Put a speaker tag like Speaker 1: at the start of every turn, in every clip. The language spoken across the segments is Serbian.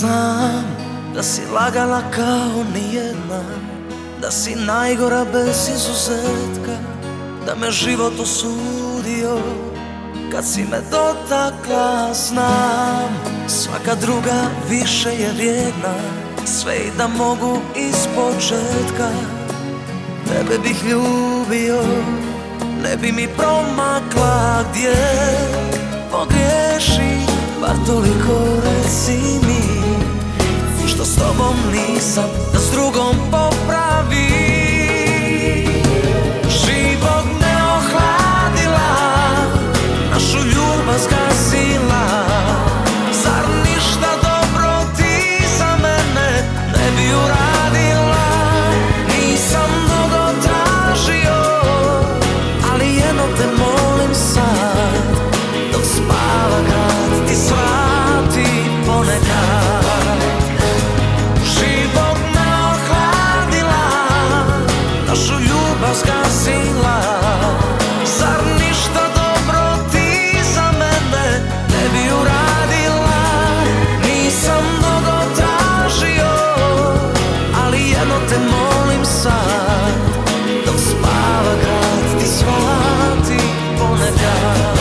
Speaker 1: Znam da si lagala kao nijedna, da si najgora bez izuzetka, da me život osudio kad si me dotakla. Znam, svaka druga više je vrijedna, sve i da mogu ispočetka. Tebe bih ljubio, ne bi mi promakla gdje pogriješim, bar toliko reci mi, što s tobom nisam, da s drugom popravi. Život me ohladila, našu ljubav zgasila, zar ništa dobro ti za mene ne bi uradila? Nisam mnogo tražio, ali jedno te molim sad, dok spava grad ti svrati ponekad. Život me ohladila, našu ljubav zgasila, zar ništa dobro ti za mene ne bi uradila? Nisam mnogo tražio, ali jedno te molim sad, dok spava grad ti shvati ponekad.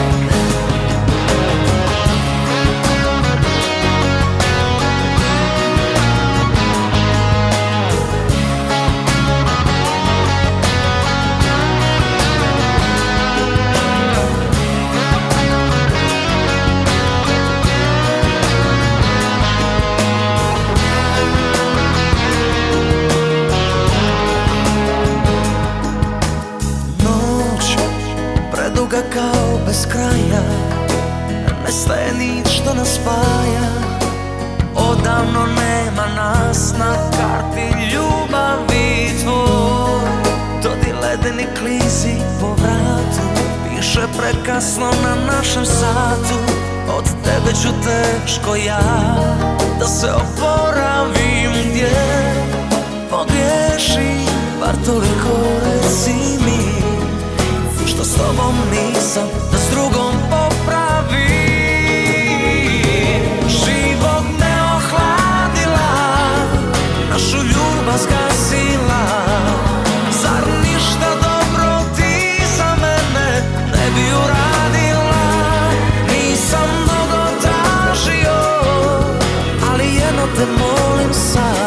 Speaker 1: Preduga kao bez kraja, nestaje nić što nas spaja. Odavno nema nas na karti ljubavi tvoj. Dodi ledeni klizi po vratu, piše prekasno na našem satu. Od tebe ću teško ja da se oporavim, gdje pogriješim, bar toliko reci mi, što s tobom nisam, da s drugom popravi. Život me ohladila, našu ljubav zgasila, zar ništa dobro ti za mene ne bi uradila? Nisam mnogo tražio, ali jedno te molim sad,